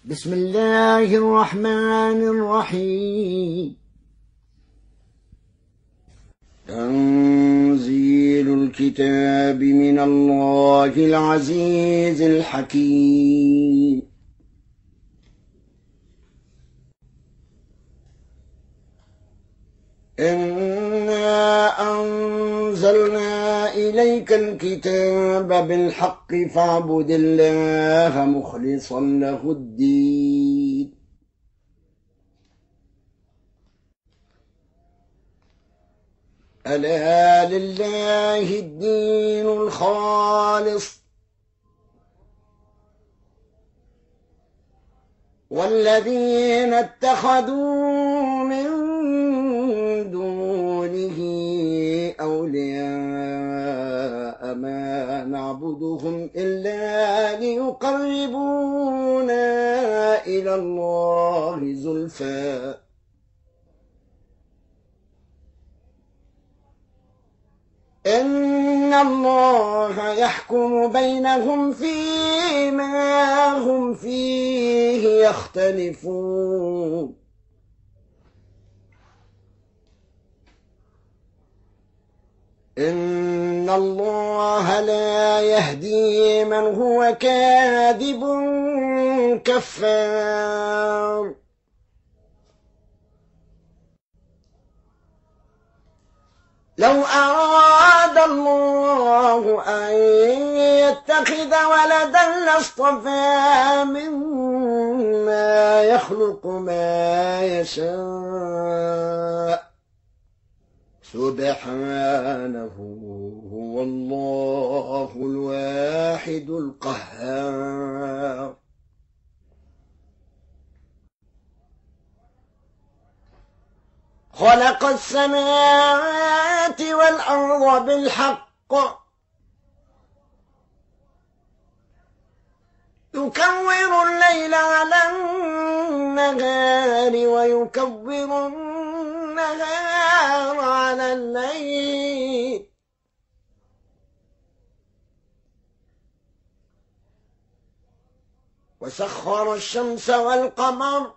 بسم الله الرحمن الرحيم. تنزيل الكتاب من الله العزيز الحكيم. إنا أنزلنا إليك الكتاب بالحق فاعبد الله مخلصا له الدين. ألا لله الدين الخالص والذين اتخذوا من دونه أولياء ما نعبدهم إلا ليقربونا إلى الله زلفى إن الله يحكم بينهم فيما هم فيه يختلفون. إن الله لا يهدي من هو كاذب كفار. لو أراد الله أن يتخذ ولدا لاصطفى مما يخلق ما يشاء سبحانه هو الله الواحد القهار. خلق السماوات والأرض بالحق يكور الليل على النهار ويكور النهار على الليل وسخر الشمس والقمر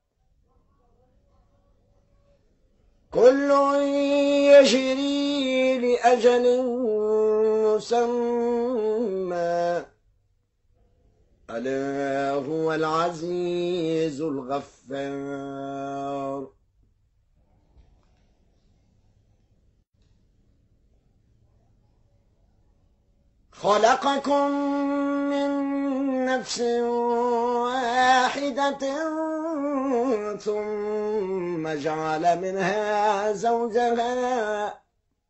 كل يجري لأجل مسمى ألا هو العزيز الغفار. خلقكم من نفس واحدة ثم جعل منها زوجها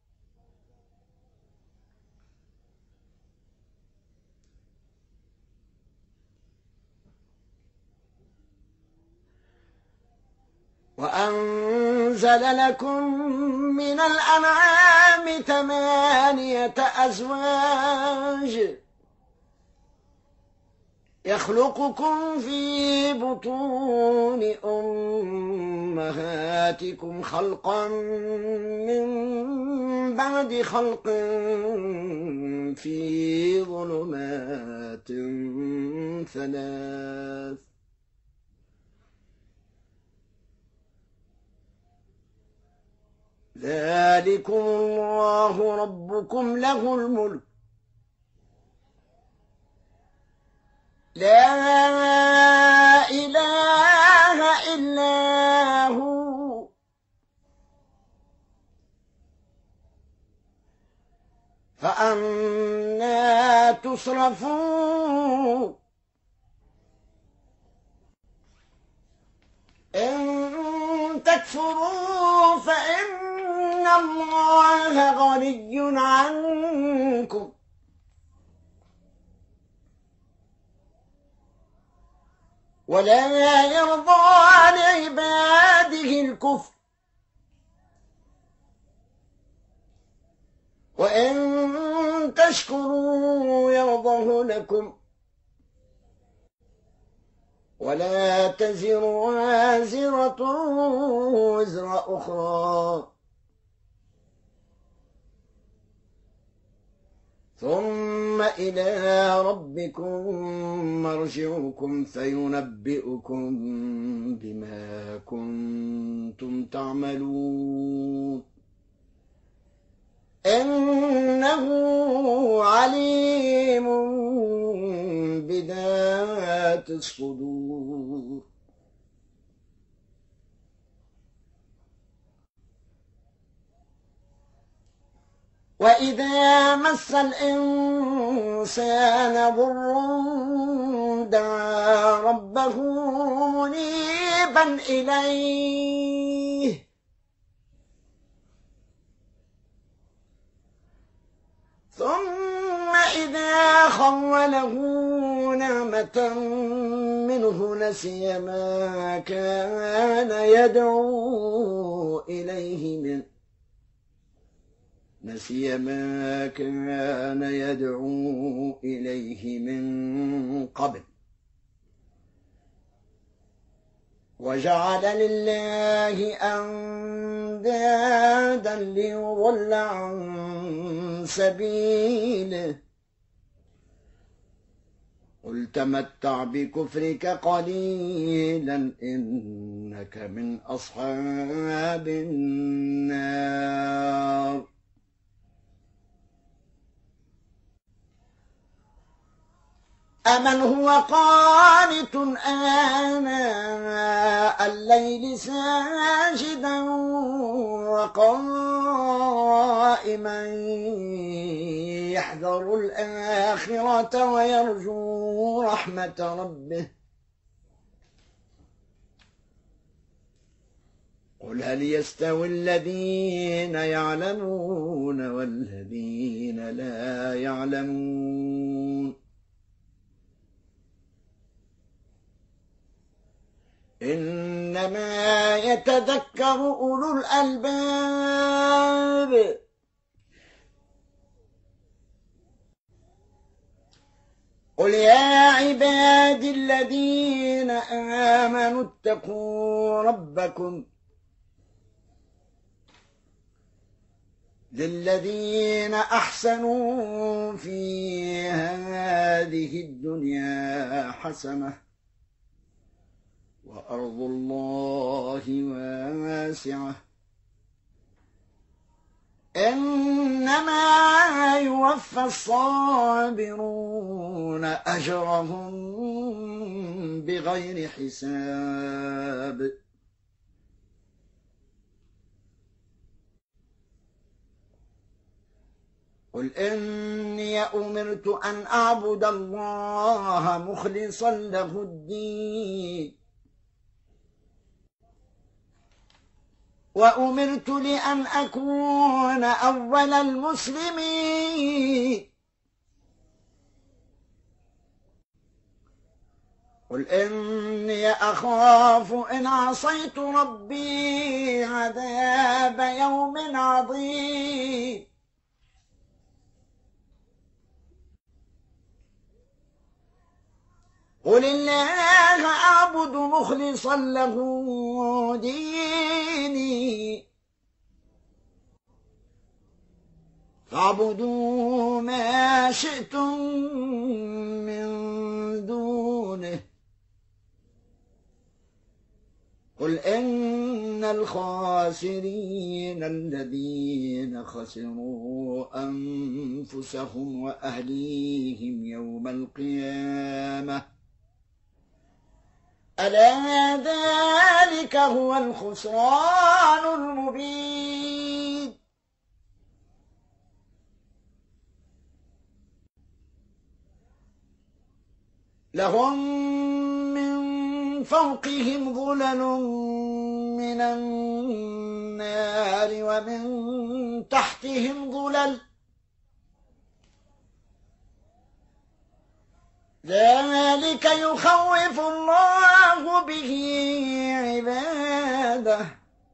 وأنزل لكم من الأنعام 8 أزواج يخلقكم في بطون أمهاتكم خلقا من بعد خلق في ظلمات 3 ذلكم الله ربكم له الملك لا إله إلا هو فأنى تصرفون. إن تكفروا فإن الله غني عنكم ولا يرضى لعباده الكفر وإن تشكروا يرضه لكم ولا تزر وازرة وزر أخرى ثم إلى ربكم مرجعكم فينبئكم بما كنتم تعملون إنه عليم بذات الصدور وإذا مس الإنسان ضر دعا ربه منيبا إليه ثم إذا خوله نعمة منه نسي ما كان يدعو إليه من قبل وجعل لله أندادا ليضل عن سبيله قل تمتع بكفرك قليلا إنك من أصحاب النار أمن هو قانت آناء الليل ساجدا وقائما يحذر الآخرة ويرجو رحمة ربه قل هل يستوي الذين يعلمون والذين لا يعلمون إنما يتذكر أولو الألباب قل يا عبادي الذين آمنوا اتقوا ربكم للذين أحسنوا في هذه الدنيا حسنة وأرض الله واسعة إنما يوفى الصابرون أجرهم بغير حساب قل إني أمرت أن أعبد الله مخلصا له الدين وأمرت لأن أكون أول المسلمين قل إني أخاف إن عصيت ربي عذاب يوم عظيم قل الله أعبد مخلصا له ديني فاعبدوا ما شئتم من دونه قل إن الخاسرين الذين خسروا أنفسهم وأهليهم يوم القيامة ألا ذلك هو الخسران المبين لهم من فوقهم ظلل من النار ومن تحتهم ظلل ذلك يخوف الله به عباده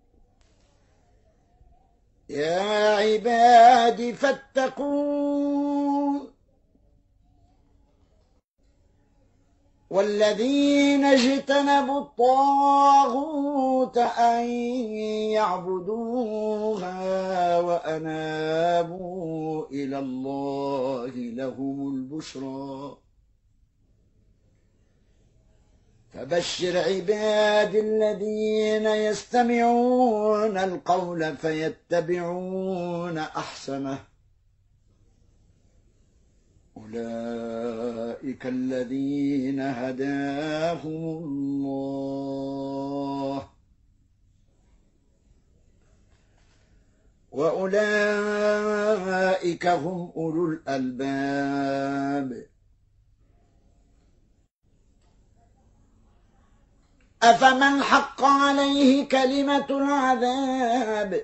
يا عباد فاتقون والذين اجتنبوا الطاغوت أن يعبدوها وأنابوا إلى الله لهم البشرى فبشر عباد الذين يستمعون القول فيتبعون أحسنه أولئك الذين هداهم الله وأولئك هم أولو الألباب أفمن حق عليه كلمة العذاب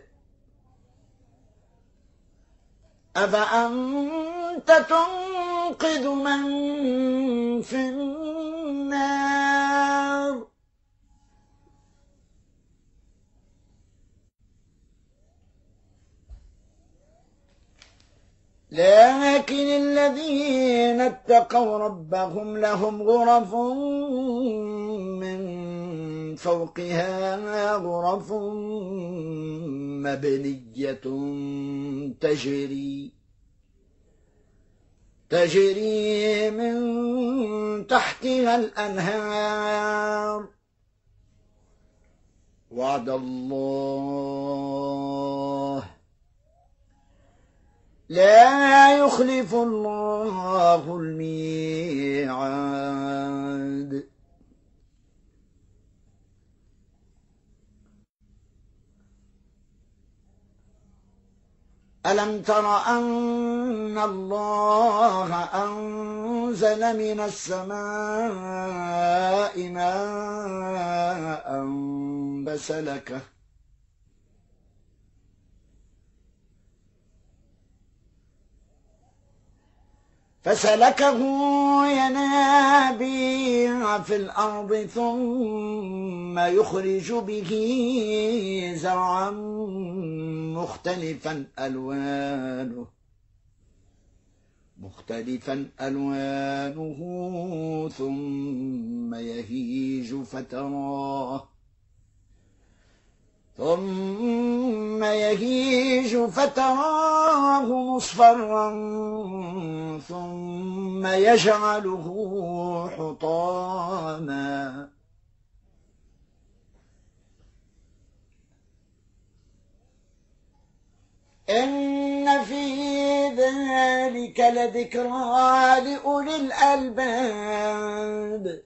أفأنت تنقذ من في النار لكن الذين اتقوا ربهم لهم غرف من فوقها غرف مبنية تجري من تحتها الأنهار وعد الله لا يخلف الله الميعاد ألم تر أن الله أنزل من السماء ماء فسلكه ينابيع في الأرض ثم يخرج به زرعا مختلفا ألوانه ثم يهيج فتراه مصفرا ثم يجعله حطاما إن في ذلك لذكرى لأولي الألباب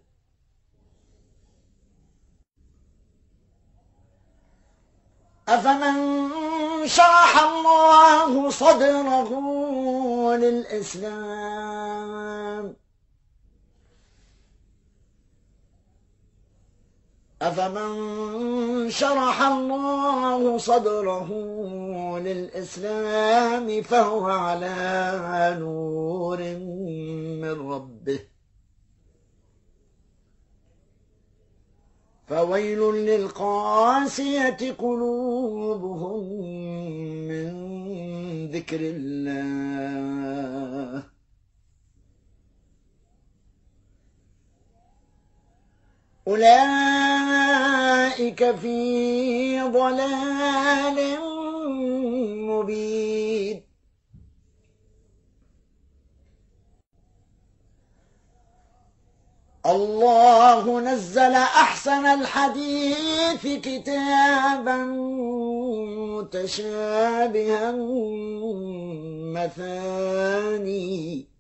أفمن شرح الله صدره للإسلام فهو على نور من ربه فويل للقاسية قلوبهم من ذكر الله أولئك في ضلال مبين الله نزل أحسن الحديث كتابا متشابها مثاني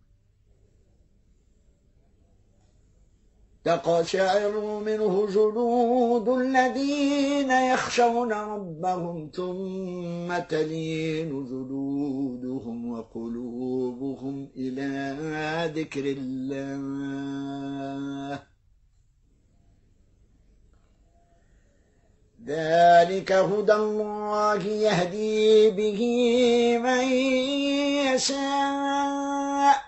تقشعر منه جلود الذين يخشون ربهم ثم تلين جلودهم وقلوبهم إلى ذكر الله ذلك هدى الله يهدي به من يشاء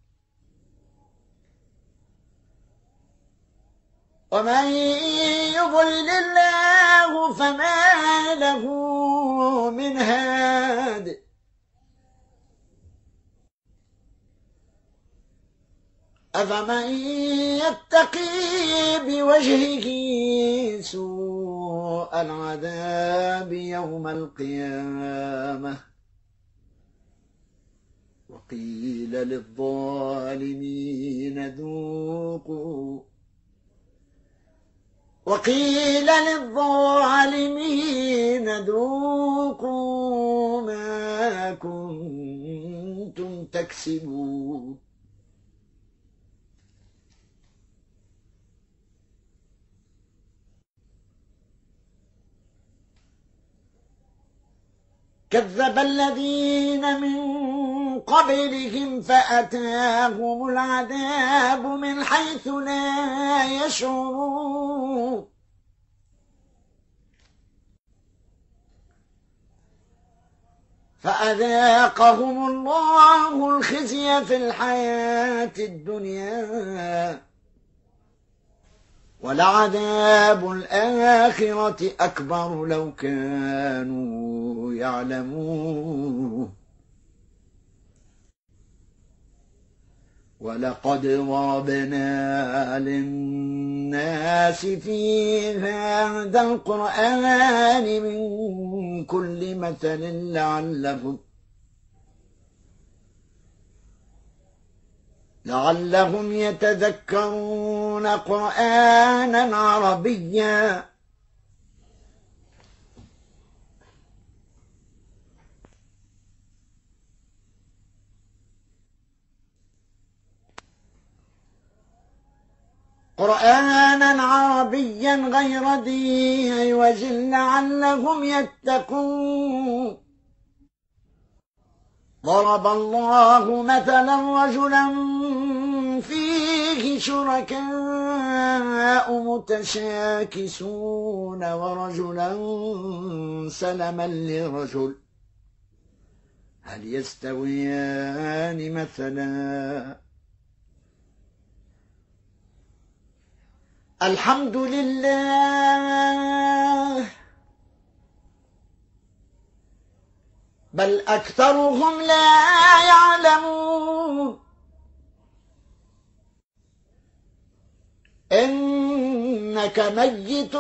ومن يضلل الله فما له من هاد أفمن يتقي بوجهه سوء العذاب يوم القيامة وقيل للظالمين ذوقوا ما كنتم تكسبون كذب الذين من قبلهم فأتاهم العذاب من حيث لا يشعرون فأذاقهم الله الخزي في الحياة الدنيا ولعذاب الآخرة أكبر لو كانوا يعلمون ولقد ضربنا للناس في هذا القرآن من كل مثل لعلهم يتذكرون قرآنا عربيا غير ذي عوج لعلهم يتقون ضرب الله مثلا رجلا فيه شركاء متشاكسون ورجلا سلما لرجل هل يستويان مثلا الحمد لله بل أكثرهم لا يعلمون إنك ميت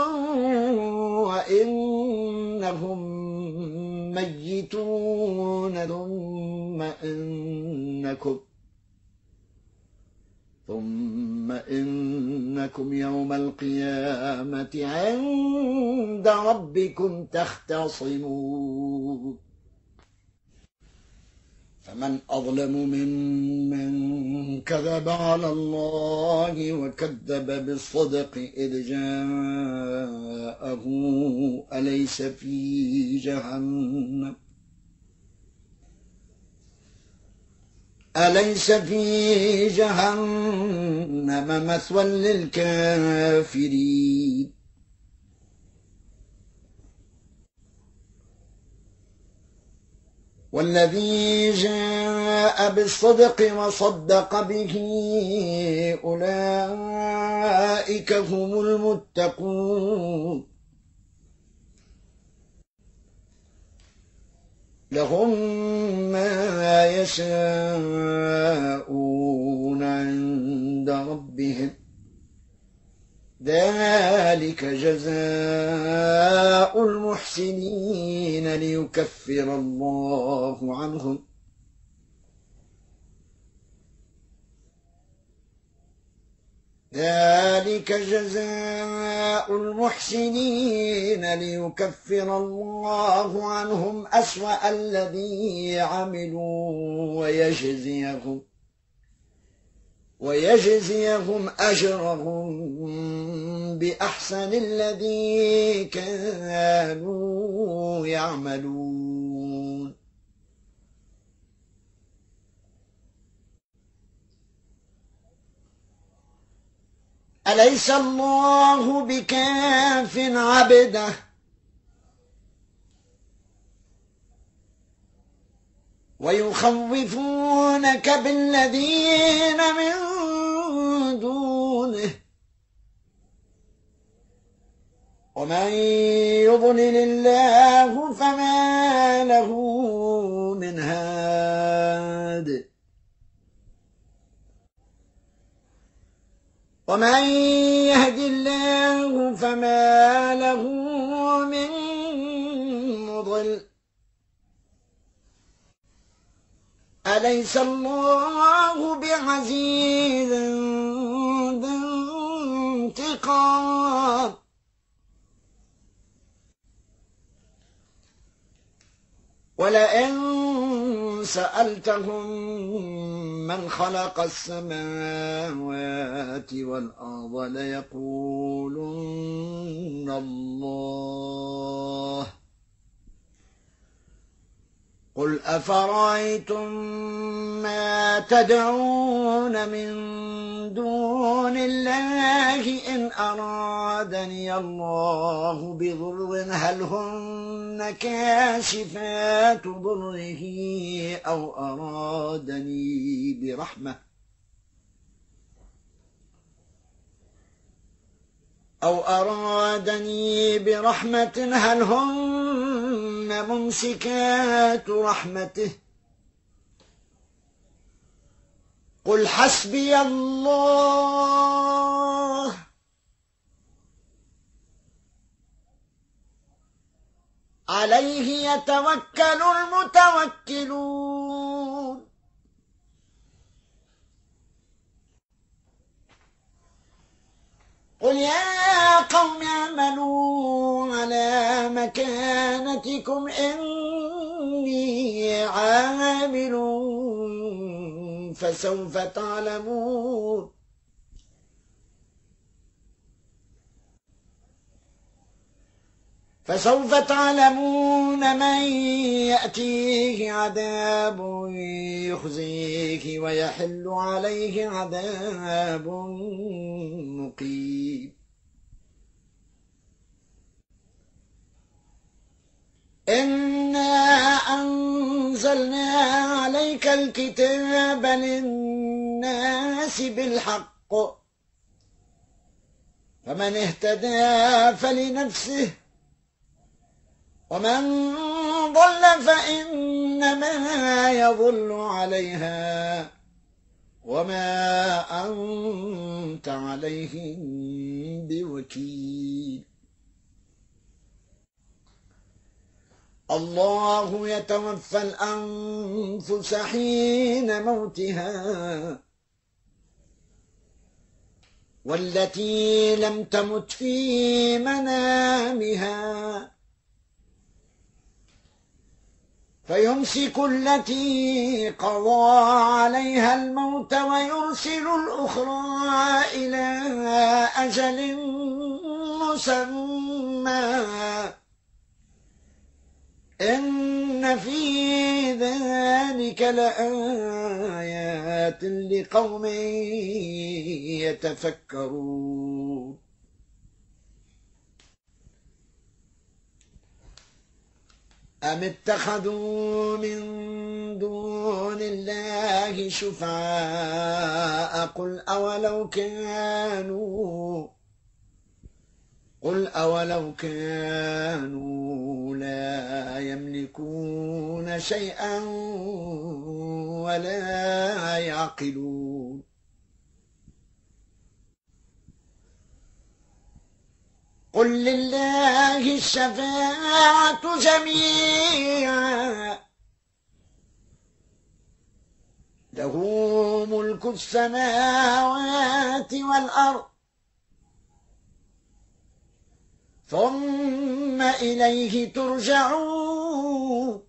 وإنهم ميتون ثم إنكم يوم القيامة عند ربكم تختصمون فمن أظلم ممن كذب على الله وكذب بالصدق إذ جاءه أليس في جهنم مثوى للكافرين والذي جاء بالصدق وصدق به أولئك هم المتقون لهم ما يشاءون عند ربهم ذلك جزاء المحسنين ليكفر الله عنهم أسوأ الذي عملوا ويجزيهم أجرهم بأحسن الذي كانوا يعملون أليس الله بكاف عبده ويخوفونك بالذين من دونه ومن يضلل الله فما له من هاد ومن يهد الله فما له من مضل أليس الله بعزيز ذي انتقام ولئن سألتهم من خلق السماوات والأرض ليقولن الله قل أفرأيتم ما تدعون من دون الله إن أرادني الله بضر هل هن كاشفات ضره أو أرادني برحمة هل هن ممسكات رحمته قل حسبي الله عليه يتوكل المتوكلون قل يا قوم اعملوا على مكانتكم إني عامل فسوف تعلمون من يأتيه عذاب يخزيه ويحل عليه عذاب مقيم إنا أنزلنا عليك الكتاب للناس بالحق فمن اهتدى فلنفسه ومن ضل فإنما يضل عليها وما أنت عليهم بوكيل الله يتوفى الأنفس حين موتها والتي لم تمت في منامها فيمسك التي قضى عليها الموت ويرسل الأخرى إلى أجل مسمى إن في ذلك لآيات لقوم يتفكرون أم اتخذوا من دون الله شفعاء قل أولو كانوا لا يملكون شيئا ولا يعقلون قل لله الشفاعة جميعا له ملك السماوات والأرض ثم إليه ترجعون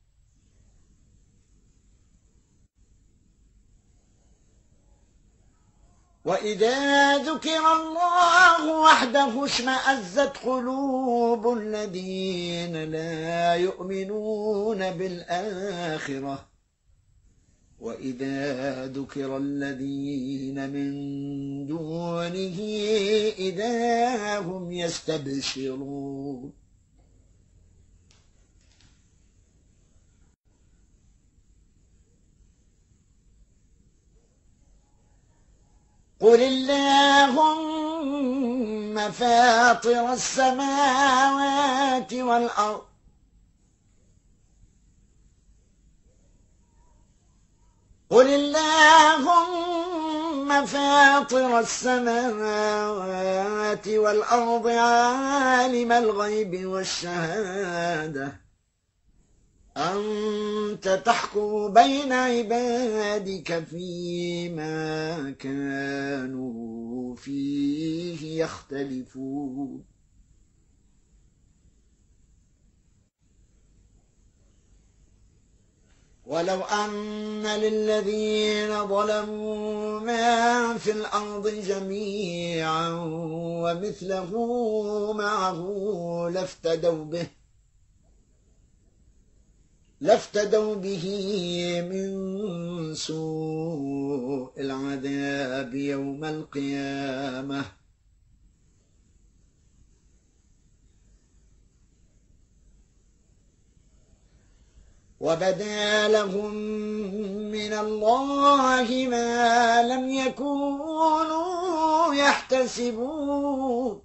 وإذا ذكر الله وحده اشمأزت قلوب الذين لا يؤمنون بالآخرة وإذا ذكر الذين من دونه إذا هم يستبشرون قل اللهم فاطر السماوات والأرض قل اللهم اللهم فاطر السماوات والأرض عالم الغيب والشهادة أنت تحكم بين عبادك فيما كانوا فيه يختلفون ولو أن للذين ظلموا ما في الأرض جميعا ومثله معه لافتدوا به من سوء العذاب يوم القيامة وبدا لهم من الله ما لم يكونوا يحتسبون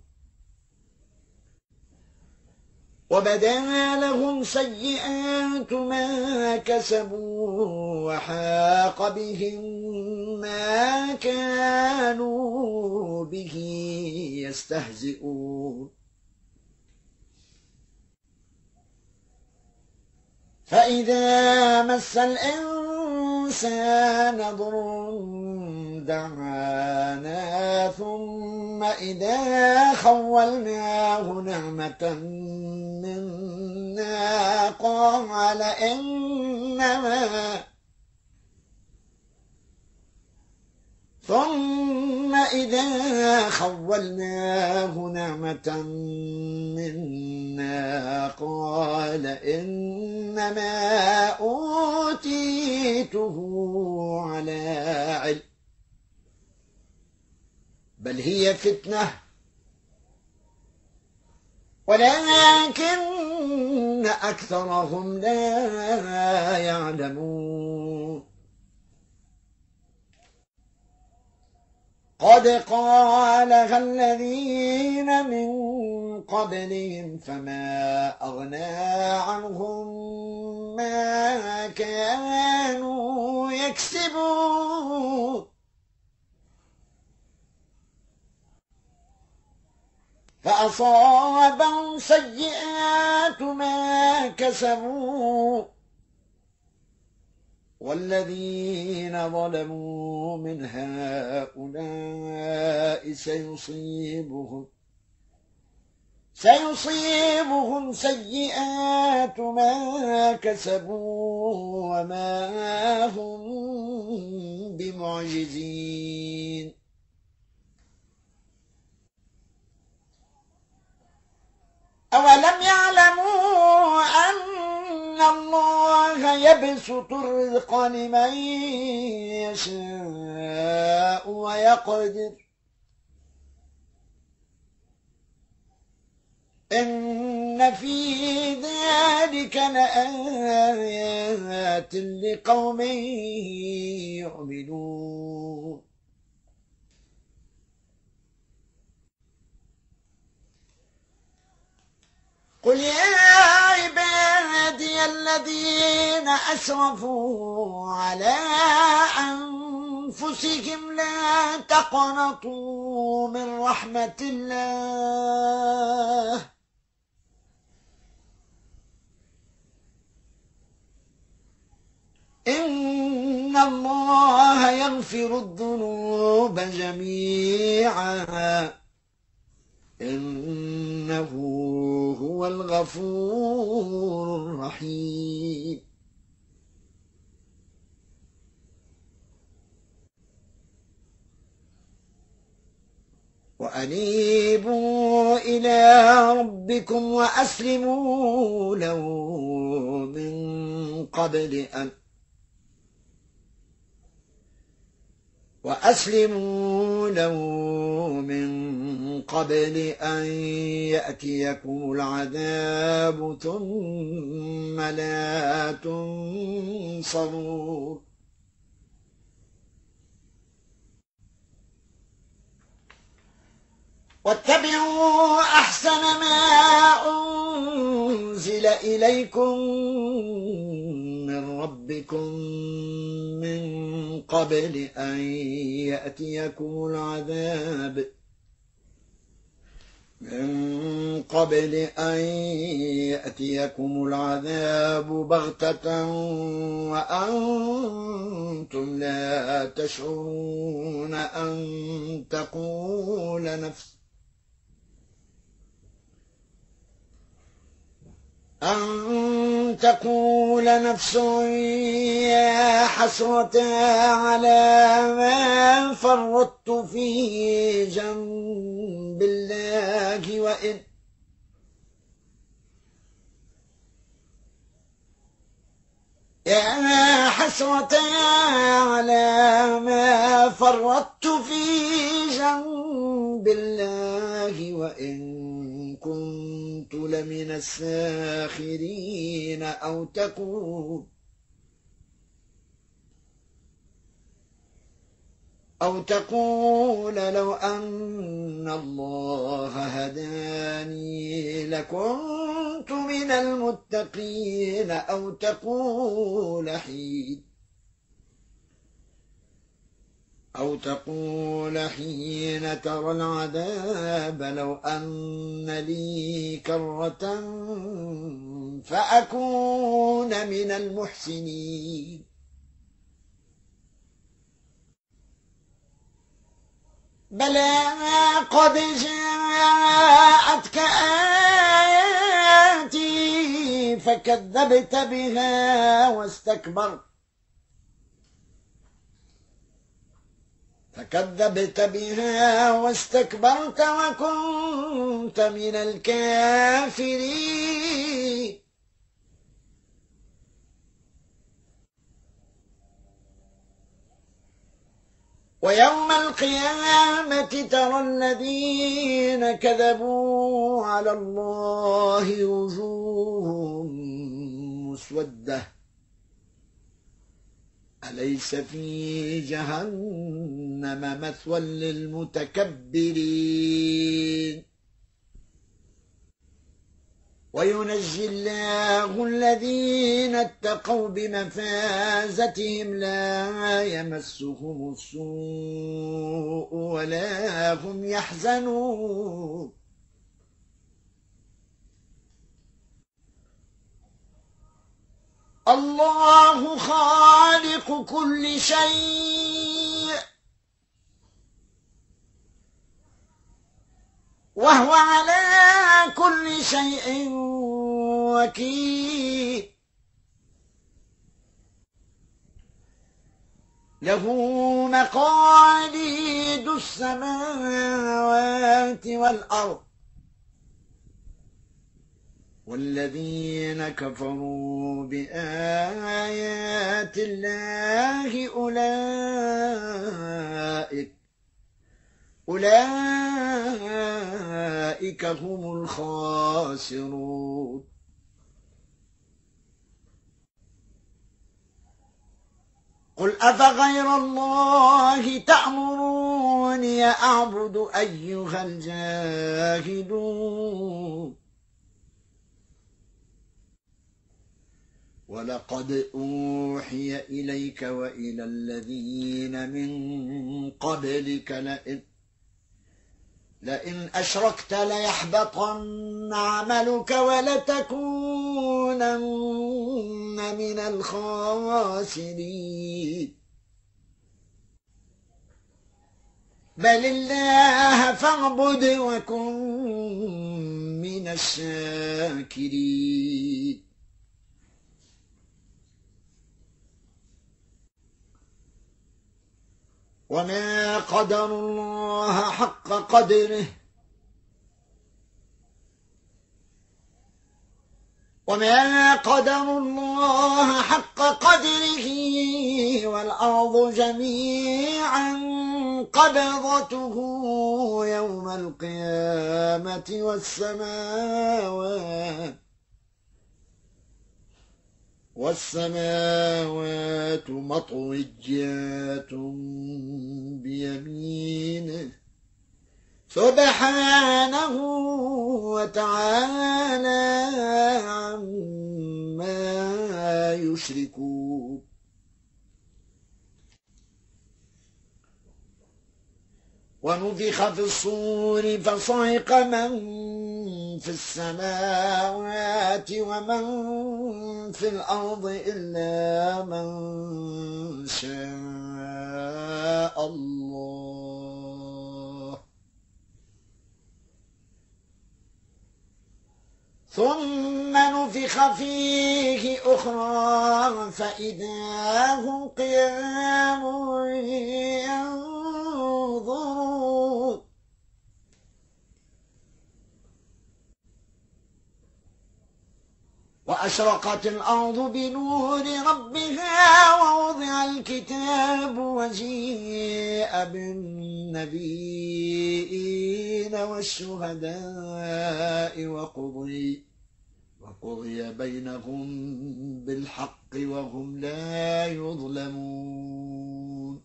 وبدا لهم سيئات ما كسبوا وحاق بهم ما كانوا به يستهزئون فإذا مس الإنسان ضر دعانا ثم إذا خولناه نعمة منا قال إنما أوتيته على علم بل هي فتنة ولكن أكثرهم لا يعلمون قد قالها الذين من قبلهم فما أغنى عنهم ما كانوا يكسبون فأصابهم سيئات ما كسبوا والذين ظلموا من هؤلاء سيصيبهم سيئات ما كسبوا وما هم بمعجزين أولم يعلموا أن الله يبسط الرزق لمن يشاء ويقدر إن في ذلك لآيات لقوم يؤمنون قل يا عبادي الذين أسرفوا على أنفسهم لا تقنطوا من رحمة الله إن الله يغفر الذنوب جميعا إنه هو الغفور الرحيم وأنيبوا إلى ربكم وأسلموا له من قبل أن يأتيكم العذاب ثم لا تنصرون واتبعوا أحسن ما أنزل إليكم من ربكم من قبل أن يأتيكم العذاب من قبل أن يأتيكم العذاب بغتة وأنتم لا تشعرون أن تقول نفس يا حسرة على ما فرطت في جنب الله يا حسرة على ما فرطت في جنب الله وإن كنت لمن الساخرين أو تقول لو أن الله هداني لكنت من المتقين أو تقول حين ترى العذاب لو أن لي كرة فأكون من المحسنين بلى قد جاءتك آياتي فكذبت بها واستكبرت وكنت من الكافرين ويوم القيامة ترى الذين كذبوا على الله وجوههم مسودة أليس في جهنم مثوى للمتكبرين وينجي الله الذين اتقوا بمفازتهم لا يمسهم السوء ولا هم يحزنون الله خالق كل شيء وهو على كل شيء وكيل له مقاليد السماوات والأرض والذين كفروا بآيات الله أولئك هم الخاسرون قل أفغير الله تأمروني أعبد أيها الجاهلون ولقد أوحي إليك وإلى الذين من قبلك لئن أشركت ليحبطن عملك ولتكونن من الخاسرين بل الله فاعبد وكن من الشاكرين وما قدر الله حق قدره والأرض جميعا قبضته يوم القيامة والسماوات مطويات بيمينه سبحانه وتعالى عما يشركون ونفخ في الصور فصعق من في السماوات ومن في الأرض إلا من شاء الله، ثم نفخ فيه أخرى فإذا هم قيام ينظرون. وأشرقت الأرض بنور ربها ووضع الكتاب وجيء بالنبيين والشهداء وقضي بينهم بالحق وهم لا يظلمون.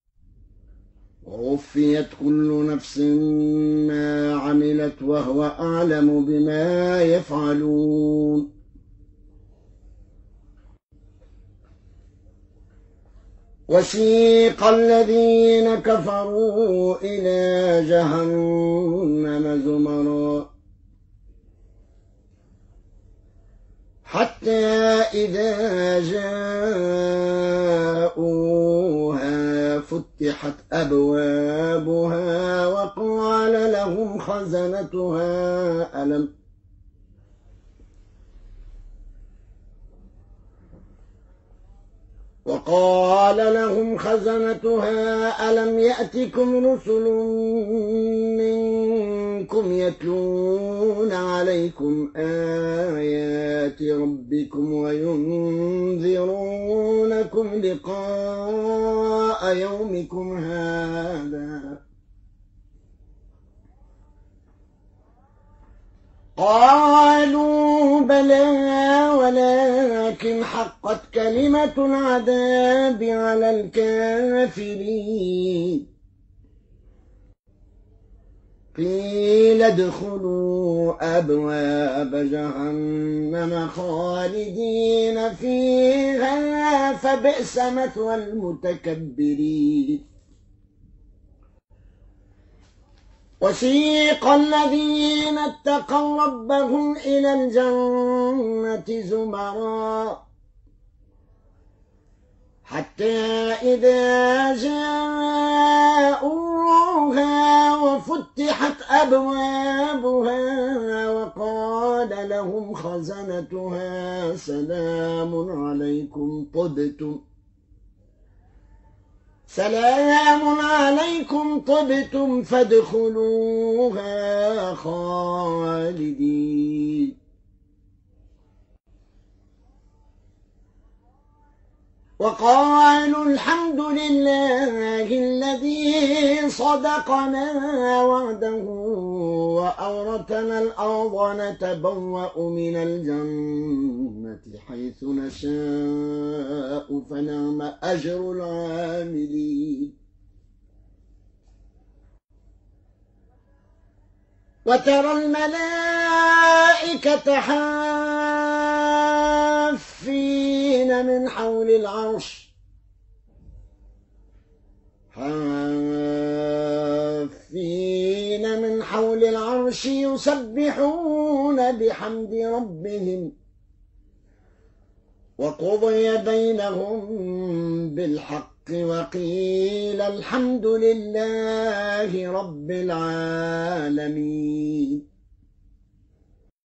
ووفيت كل نفس ما عملت وهو أعلم بما يفعلون. وسيق الذين كفروا إلى جهنم زمرا حتى إذا جاءوها فتحت أبوابها وقال لهم خزنتها ألم يأتكم رسل منكم يتلون عليكم آيات ربكم وينذرونكم لقاء يومكم هذا؟ قالوا بلى ولكن حقت كلمة العذاب على الكافرين. قيل ادخلوا أبواب جهنم خالدين فيها فبئس مثوى المتكبرين. وسيق الذين اتقوا ربهم إلى الجنة زمرا حتى إذا جاءوها وفتحت أبوابها وقال لهم خزنتها سلام عليكم طبتم فادخلوها خالدين. وقالوا الحمد لله الذي صدقنا وعده وأورثنا الأرض نتبوأ من الجنة حيث نشاء فنعم أجر العاملين. وترى الملائكة حافين من حول العرش يسبحون بحمد ربهم وقضي بينهم بالحق وقيل الحمد لله رب العالمين.